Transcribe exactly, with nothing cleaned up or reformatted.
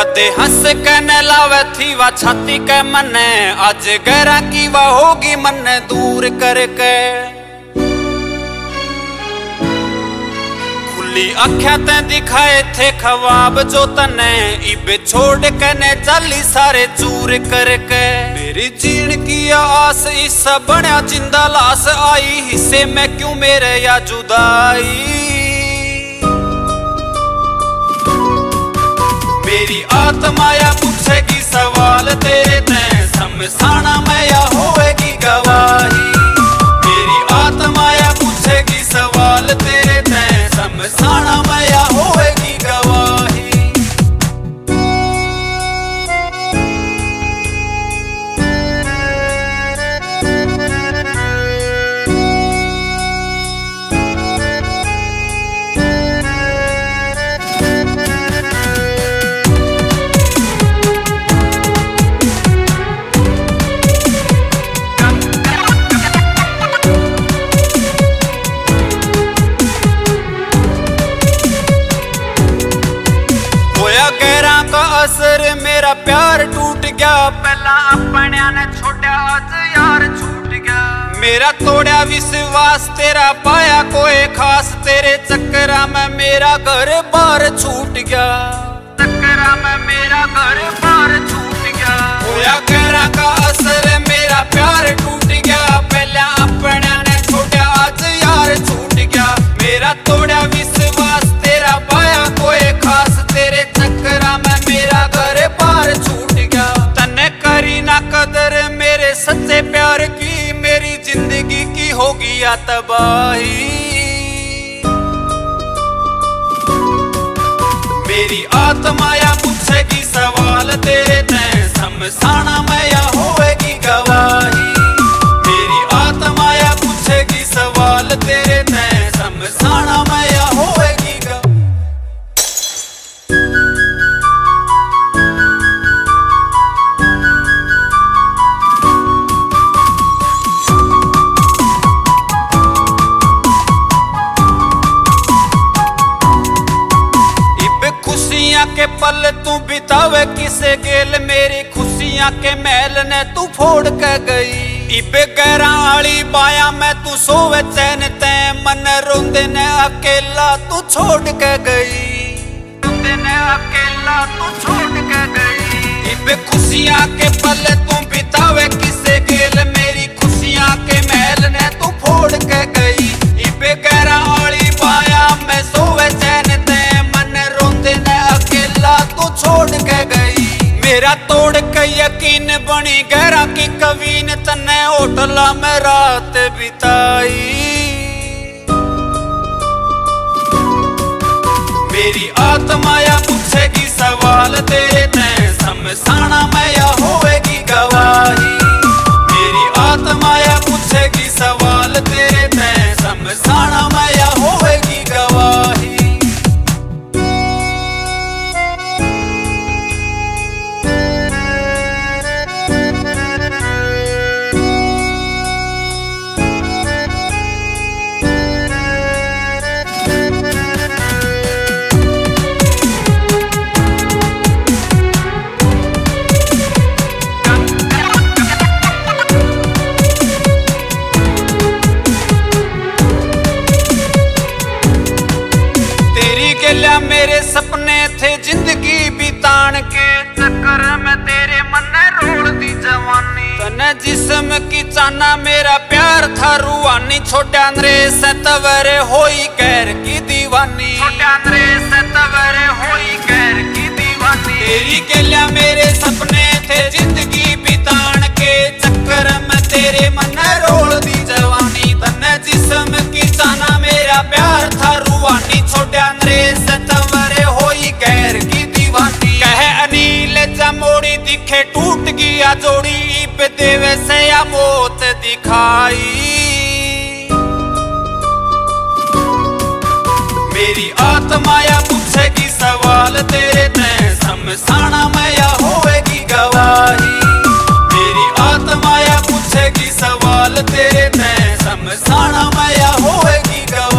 कदे हंस के न लावे थी वा छाती के मने, आज गहरा की वा होगी मन दूर करके। खुली आख्या ते दिखाए थे ख्वाब जो तने, इबे छोड़ के न चली सारे चूर करके। मेरी जीण की आस इस बड़ा जिंदा लाश आई, हिस्से में क्यों मेरे या जुदाई। मेरी आत्मा या पूछेगी सवाल तेरे ते, शमशाना में या होएगी गवाही। मेरी आत्मा या पूछेगी सवाल तेरे ते, शमशाना में या होएगी गवाही। असर मेरा प्यार टूट गया, पहला अपने ने छोड़ा आज यार छूट गया। मेरा तोड़ा विश्वास तेरा पाया कोई खास, तेरे चक्करा में मेरा घर बार छूट गया। चक्करा में मेरा घर बार छूट गया। होया गहरा का असर मेरा प्यार टूट गया, पहला अपने ने छोड़ा आज यार छूट गया। मेरा तोड़ा विश्वास तेरा पाया कोई खास, तेरे चक्करा में मेरा घर पार छूट गया। तने करी ना कदर मेरे सच्चे प्यार की, मेरी जिंदगी की होगी या तबाही। मेरी आत्मा या पूछेगी सवाल तेरे ते, शमशाना में या होएगी गवाही। मेरी आत्मा या पूछेगी सवाल तेरे ते, शमशाना में या होएगी गवाही। के पल तू बितावे किसे गेल, मेरी खुशियां के महल ने तू फोड़ के गई। इबे गहरा आली बाया में तू सोवे चैन ते, मन रोंदे ने अकेला तू छोड़ के गई। रोंदे ने अकेला तू छोड़ के गई। इबे खुशियां के पल तू बितावे किसे गेल, मेरी खुशियां के महल ने तू फोड़ के गई। इबे गहरा आली बाया में सोवे चैन ते, मन रोंदे ने अकेला तू छोड़ के गई। मेरा तोड़ के यकीन बनी गहरा की कवीन, तने होटला में रात बिताई। मेरी आत्मा या पूछेगी सवाल तेरे ते, शमशाना में या होएगी गवाही। मेरी आत्मा या पूछेगी सवाल तेरे ते, शमशाना में या होएगी गवाही। मेरे सपने थे जिंदगी बितान के, चक्कर में तेरे मन ने रोल दी जवानी। तने जिस्म की चाना मेरा प्यार था रूहानी, छोटा अंदरे से तवरे होई गैर की दीवानी। छोटा अंदरे से तवरे होई गैर की दीवानी। तेरी गलिया मेरे सपने थे जिंदगी बितान के, चक्कर में तेरे मन ने रोल दी जवानी। तने जिस्म की चाना मेरा प्यार था रूहानी, छोटा अंदरे से तवरे होई गैर की दीवानी। कहे अनिल जमोड़ी दिखे टूट गया जोड़ी, पे देवे से या मौत दिखाई। मेरी आत्मा या पूछेगी सवाल तेरे ते, शमशाना में या होएगी गवाही। मेरी आत्मा या पूछेगी सवाल तेरे ते, शमशाना में या होएगी गवाही।